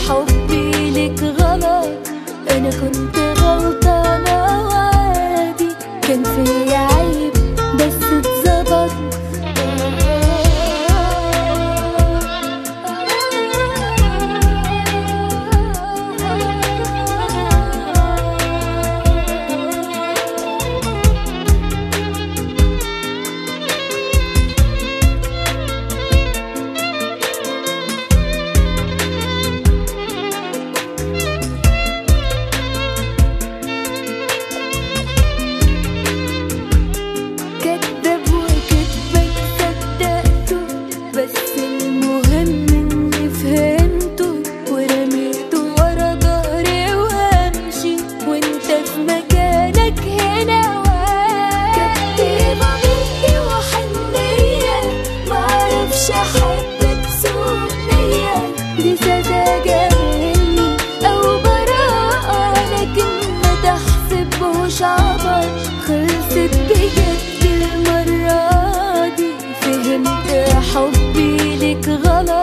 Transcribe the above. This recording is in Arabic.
حبي لك غلط، انا كنت غلطانة وعادي، كان فيا عيب بس اتظبط. كدب وكدبك صدقته، بس المهم اني فهمته ورميته ورا ظهري وامشي، وانت في مكانك هنا واقف. كدبة مني وحنية، معرفش احبك سوء نية، دي سذاجة مني او براءة، لكن ما تحسبهوش عبط. خلصت بجد المرة دي، فهمت حبي لك غلط.